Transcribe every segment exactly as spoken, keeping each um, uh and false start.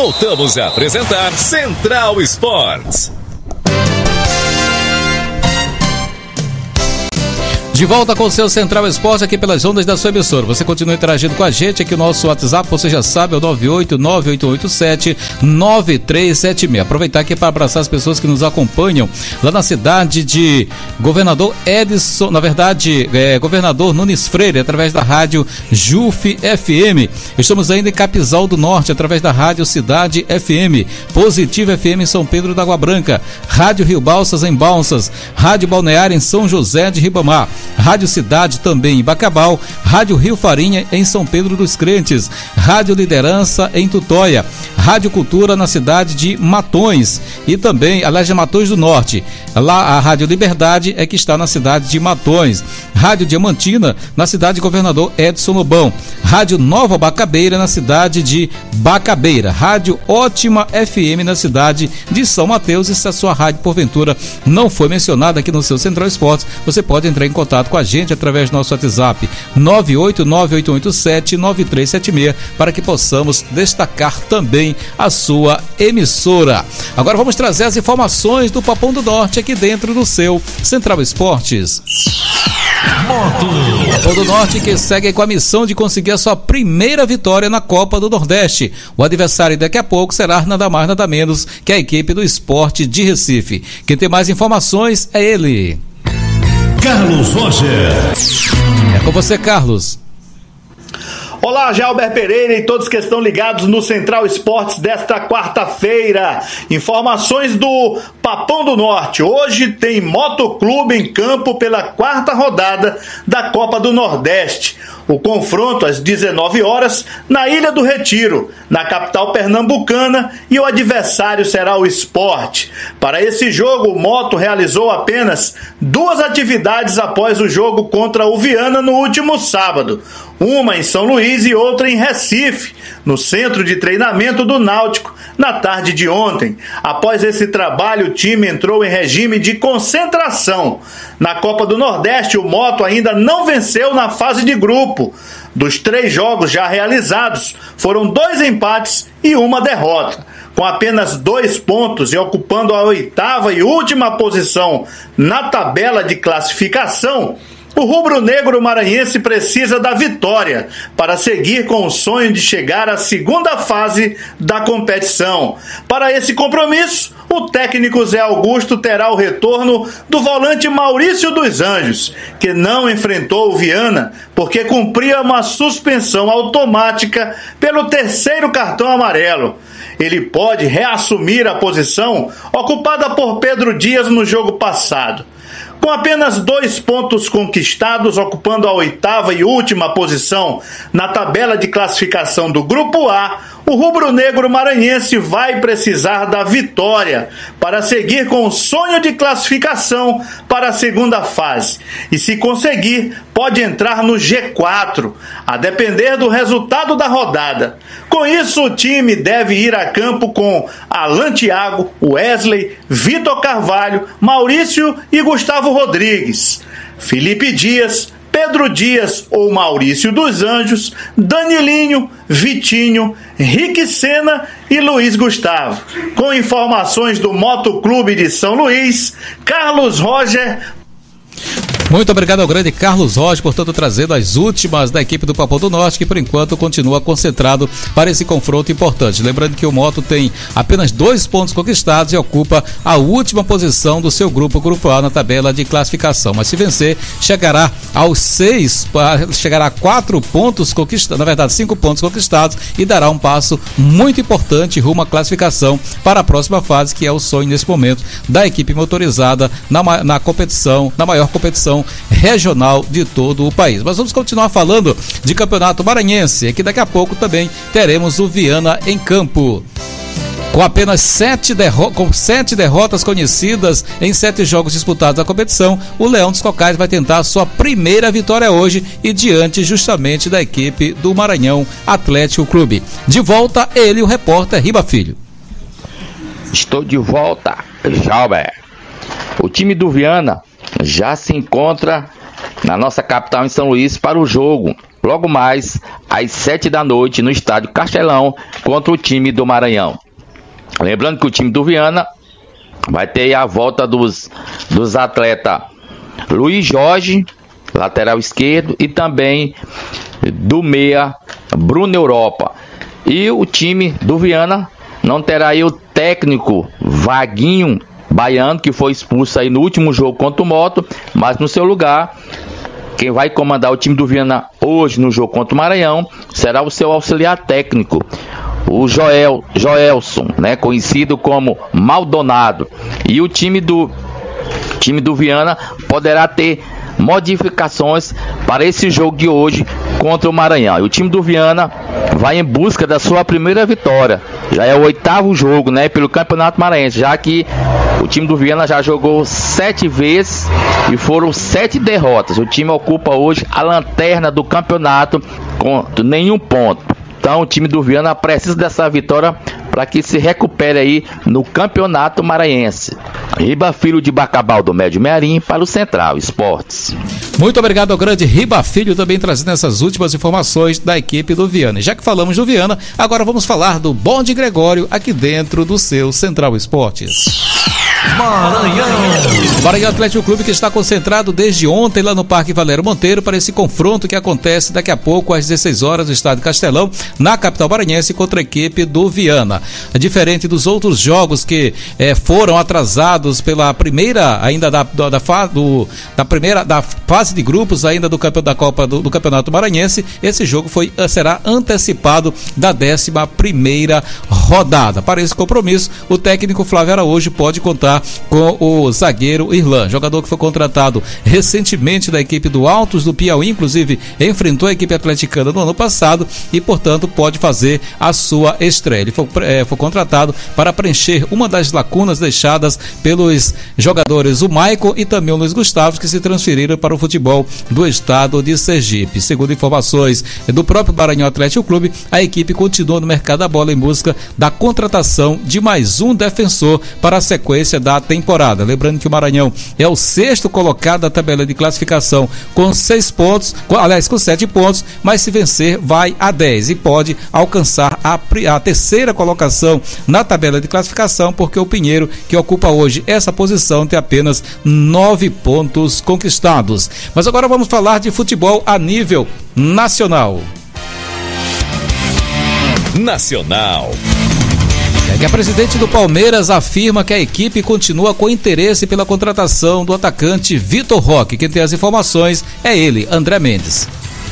Voltamos a apresentar Central Esportes. De volta com o seu Central Esporte aqui pelas ondas da sua emissora. Você continua interagindo com a gente aqui, o nosso WhatsApp, você já sabe, é o nove oito nove oito oito sete nove três sete seis. Aproveitar aqui para abraçar as pessoas que nos acompanham lá na cidade de Governador Edson, na verdade, é, Governador Nunes Freire, através da rádio Juf F M. Estamos ainda em Capizal do Norte, através da rádio Cidade F M, Positivo F M em São Pedro da Água Branca, Rádio Rio Balsas em Balsas, Rádio Balneário em São José de Ribamar, Rádio Cidade também em Bacabal, Rádio Rio Farinha em São Pedro dos Crentes, Rádio Liderança em Tutóia, Rádio Cultura na cidade de Matões e também, aliás, de Matões do Norte. Lá a Rádio Liberdade é que está na cidade de Matões, Rádio Diamantina na cidade de Governador Edson Lobão, Rádio Nova Bacabeira na cidade de Bacabeira, Rádio Ótima F M na cidade de São Mateus. E se a sua rádio porventura não foi mencionada aqui no seu Central Esportes, você pode entrar em contato com a gente através do nosso WhatsApp nove oito nove oito oito sete nove três sete seis para que possamos destacar também a sua emissora. Agora vamos trazer as informações do Papão do Norte aqui dentro do seu Central Esportes. Moto. Papão do Norte que segue com a missão de conseguir a sua primeira vitória na Copa do Nordeste. O adversário daqui a pouco será nada mais nada menos que a equipe do Sport de Recife. Quem tem mais informações é ele, Carlos Roger. É com você, Carlos. Olá, Jalber Pereira e todos que estão ligados no Central Esportes desta quarta-feira. Informações do Papão do Norte. Hoje tem Motoclube em campo pela quarta rodada da Copa do Nordeste. O confronto às dezenove horas na Ilha do Retiro, na capital pernambucana, e o adversário será o Sport. Para esse jogo, o Moto realizou apenas duas atividades após o jogo contra o Viana no último sábado. Uma em São Luís e outra em Recife, no centro de treinamento do Náutico, na tarde de ontem. Após esse trabalho, o time entrou em regime de concentração. Na Copa do Nordeste, o Moto ainda não venceu na fase de grupo. Dos três jogos já realizados, foram dois empates e uma derrota. Com apenas dois pontos e ocupando a oitava e última posição na tabela de classificação, o rubro-negro maranhense precisa da vitória para seguir com o sonho de chegar à segunda fase da competição. Para esse compromisso, o técnico Zé Augusto terá o retorno do volante Maurício dos Anjos, que não enfrentou o Viana porque cumpria uma suspensão automática pelo terceiro cartão amarelo. Ele pode reassumir a posição ocupada por Pedro Dias no jogo passado. Com apenas dois pontos conquistados, ocupando a oitava e última posição na tabela de classificação do Grupo A, o rubro-negro maranhense vai precisar da vitória para seguir com o sonho de classificação para a segunda fase. E se conseguir, pode entrar no G quatro, a depender do resultado da rodada. Com isso, o time deve ir a campo com Alan Thiago, Wesley, Vitor Carvalho, Maurício e Gustavo Rodrigues, Felipe Dias, Pedro Dias ou Maurício dos Anjos, Danilinho, Vitinho, Rick Senna e Luiz Gustavo. Com informações do Motoclube de São Luís, Carlos Roger. Muito obrigado ao grande Carlos Rocha, portanto, trazendo as últimas da equipe do Papão do Norte, que por enquanto continua concentrado para esse confronto importante. Lembrando que o Moto tem apenas dois pontos conquistados e ocupa a última posição do seu grupo, Grupo A, na tabela de classificação. Mas se vencer, chegará aos seis, chegará a quatro pontos conquistados, na verdade, cinco pontos conquistados, e dará um passo muito importante rumo à classificação para a próxima fase, que é o sonho nesse momento da equipe motorizada na, na competição, na maior competição regional de todo o país. Mas vamos continuar falando de Campeonato Maranhense, que daqui a pouco também teremos o Viana em campo. Com apenas sete, derro- com sete derrotas conhecidas em sete jogos disputados da competição, o Leão dos Cocais vai tentar a sua primeira vitória hoje e diante justamente da equipe do Maranhão Atlético Clube. De volta, ele, o repórter Riba Filho. Estou de volta, Jalber. O time do Viana já se encontra na nossa capital em São Luís para o jogo. logo mais às sete da noite no estádio Castelão contra o time do Maranhão. Lembrando que o time do Viana vai ter a volta dos, dos atletas Luiz Jorge, lateral esquerdo, e também do meia Bruno Europa. E o time do Viana não terá aí o técnico Vaguinho Baiano, que foi expulso aí no último jogo contra o Moto, mas no seu lugar, quem vai comandar o time do Viana hoje no jogo contra o Maranhão será o seu auxiliar técnico, o Joel, Joelson, né, conhecido como Maldonado. E o time do, time do Viana poderá ter modificações para esse jogo de hoje contra o Maranhão. E o time do Viana vai em busca da sua primeira vitória. Já é o oitavo jogo, né, pelo Campeonato Maranhense, já que o time do Viana já jogou sete vezes e foram sete derrotas. O time ocupa hoje a lanterna do campeonato com nenhum ponto. Então o time do Viana precisa dessa vitória para que se recupere aí no Campeonato Maranhense. Riba Filho de Bacabal do Médio Mearim para o Central Esportes. Muito obrigado ao grande Riba Filho, também trazendo essas últimas informações da equipe do Viana. E já que falamos do Viana, agora vamos falar do Bonde Gregório aqui dentro do seu Central Esportes. Maranhão. Maranhão Atlético Clube, que está concentrado desde ontem lá no Parque Valério Monteiro para esse confronto que acontece daqui a pouco às dezesseis horas no Estádio Castelão, na capital maranhense, contra a equipe do Viana. Diferente dos outros jogos que eh, foram atrasados pela primeira ainda da, da, da, do, da primeira da fase de grupos ainda do campeão da Copa do, do Campeonato Maranhense, esse jogo foi, será antecipado da décima primeira rodada. Para esse compromisso, o técnico Flávio Araújo pode contar com o zagueiro Irlan, jogador que foi contratado recentemente da equipe do Altos do Piauí, inclusive enfrentou a equipe atleticana no ano passado e, portanto, pode fazer a sua estreia. Ele foi, é, foi contratado para preencher uma das lacunas deixadas pelos jogadores, o Maicon e também o Luiz Gustavo, que se transferiram para o futebol do estado de Sergipe. Segundo informações do próprio Maranhão Atlético Clube, a equipe continua no mercado da bola em busca da contratação de mais um defensor para a sequência da temporada. Lembrando que o Maranhão é o sexto colocado da tabela de classificação com seis pontos, com, aliás, com sete pontos, mas se vencer vai a dez e pode alcançar a, a terceira colocação na tabela de classificação, porque o Pinheiro, que ocupa hoje essa posição, tem apenas nove pontos conquistados. Mas agora vamos falar de futebol a nível nacional. Nacional. A presidente do Palmeiras afirma que a equipe continua com interesse pela contratação do atacante Vitor Roque. Quem tem as informações é ele, André Mendes.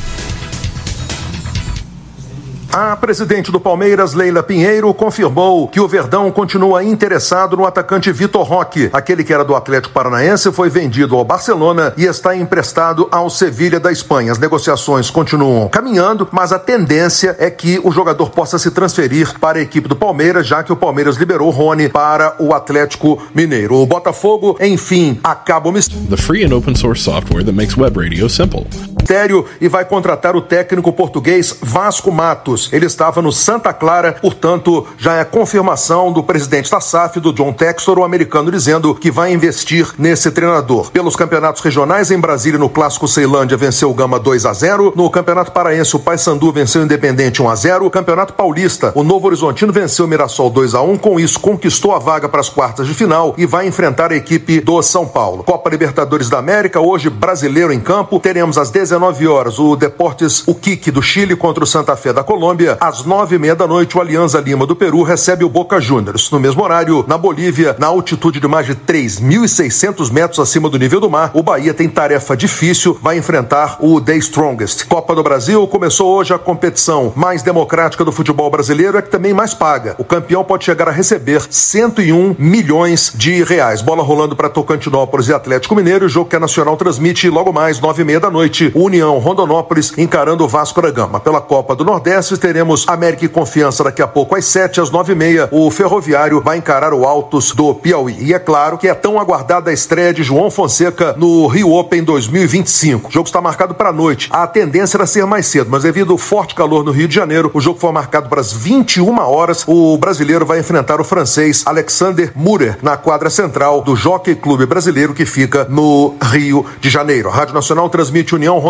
A presidente do Palmeiras, Leila Pinheiro, confirmou que o Verdão continua interessado no atacante Vitor Roque. Aquele que era do Atlético Paranaense foi vendido ao Barcelona e está emprestado ao Sevilha da Espanha. As negociações continuam caminhando, mas a tendência é que o jogador possa se transferir para a equipe do Palmeiras, já que o Palmeiras liberou o Rony para o Atlético Mineiro. O Botafogo, enfim, acaba o mistério. The free and open source software that makes web radio simple. E vai contratar o técnico português Vasco Matos. Ele estava no Santa Clara, portanto, já é confirmação do presidente da S A F, do John Textor, o americano, dizendo que vai investir nesse treinador. Pelos campeonatos regionais, em Brasília, no Clássico Ceilândia, venceu o Gama dois a zero. No Campeonato Paraense, o Paysandu venceu o Independente um a zero. Campeonato Paulista, o Novo Horizontino venceu o Mirassol dois a um. Com isso, conquistou a vaga para as quartas de final e vai enfrentar a equipe do São Paulo. Copa Libertadores da América, hoje brasileiro em campo. Teremos às dezenove horas o Deportes Uquique do Chile contra o Santa Fé da Colômbia. Às nove e meia da noite, o Alianza Lima do Peru recebe o Boca Juniors. No mesmo horário, na Bolívia, na altitude de mais de três mil e seiscentos metros acima do nível do mar, o Bahia tem tarefa difícil, vai enfrentar o The Strongest. Copa do Brasil, começou hoje a competição mais democrática do futebol brasileiro, é que também mais paga. O campeão pode chegar a receber cento e um milhões de reais. Bola rolando para Tocantinópolis e Atlético Mineiro, o jogo que a Nacional transmite logo mais, nove e meia da noite, União Rondonópolis encarando o Vasco da Gama. Pela Copa do Nordeste, teremos América e Confiança daqui a pouco às sete, às nove e meia, o Ferroviário vai encarar o Altos do Piauí. E é claro que é tão aguardada a estreia de João Fonseca no Rio Open dois mil e vinte e cinco. O jogo está marcado para a noite. A tendência era ser mais cedo, mas devido ao forte calor no Rio de Janeiro, o jogo foi marcado para as vinte e uma horas. O brasileiro vai enfrentar o francês Alexander Murer na quadra central do Jockey Clube Brasileiro, que fica no Rio de Janeiro. A Rádio Nacional transmite União Rondonópolis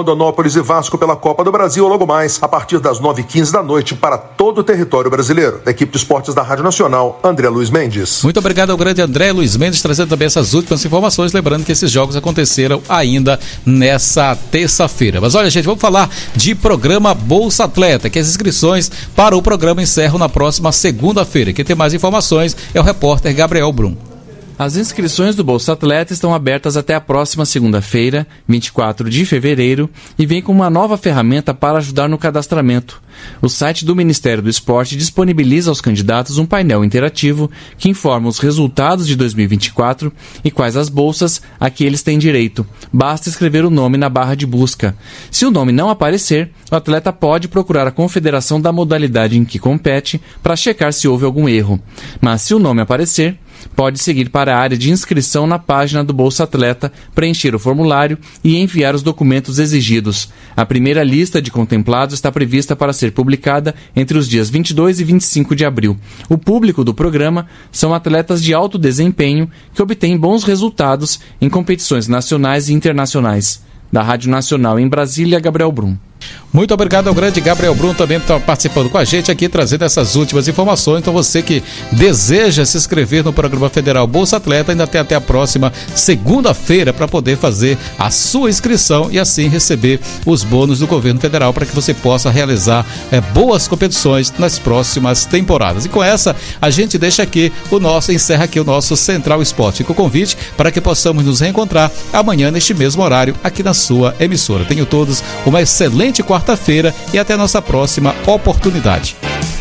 Rondonópolis e Vasco pela Copa do Brasil logo mais, a partir das nove e quinze da noite para todo o território brasileiro. Da equipe de esportes da Rádio Nacional, André Luiz Mendes. Muito obrigado ao grande André Luiz Mendes, trazendo também essas últimas informações, lembrando que esses jogos aconteceram ainda nessa terça-feira. Mas olha, gente, vamos falar de programa Bolsa Atleta, que as inscrições para o programa encerram na próxima segunda-feira. Quem tem mais informações é o repórter Gabriel Brum. As inscrições do Bolsa Atleta estão abertas até a próxima segunda-feira, vinte e quatro de fevereiro, e vem com uma nova ferramenta para ajudar no cadastramento. O site do Ministério do Esporte disponibiliza aos candidatos um painel interativo que informa os resultados de dois mil e vinte e quatro e quais as bolsas a que eles têm direito. Basta escrever o nome na barra de busca. Se o nome não aparecer, o atleta pode procurar a confederação da modalidade em que compete para checar se houve algum erro. Mas se o nome aparecer, pode seguir para a área de inscrição na página do Bolsa Atleta, preencher o formulário e enviar os documentos exigidos. A primeira lista de contemplados está prevista para ser publicada entre os dias vinte e dois e vinte e cinco de abril. O público do programa são atletas de alto desempenho que obtêm bons resultados em competições nacionais e internacionais. Da Rádio Nacional em Brasília, Gabriel Brum. Muito obrigado ao grande Gabriel Brum, também está participando com a gente aqui, trazendo essas últimas informações. Então você que deseja se inscrever no programa federal Bolsa Atleta, ainda tem até a próxima segunda-feira para poder fazer a sua inscrição e assim receber os bônus do governo federal para que você possa realizar é, boas competições nas próximas temporadas. E com essa, a gente deixa aqui o nosso, encerra aqui o nosso Central Esporte. Fica o convite para que possamos nos reencontrar amanhã neste mesmo horário aqui na sua emissora. Tenham todos uma excelente quarta-feira e até a nossa próxima oportunidade.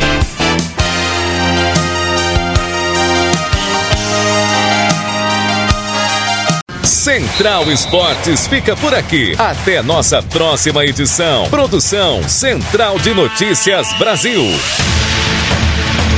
Central Esportes fica por aqui. Até nossa próxima edição. Produção Central de Notícias Brasil.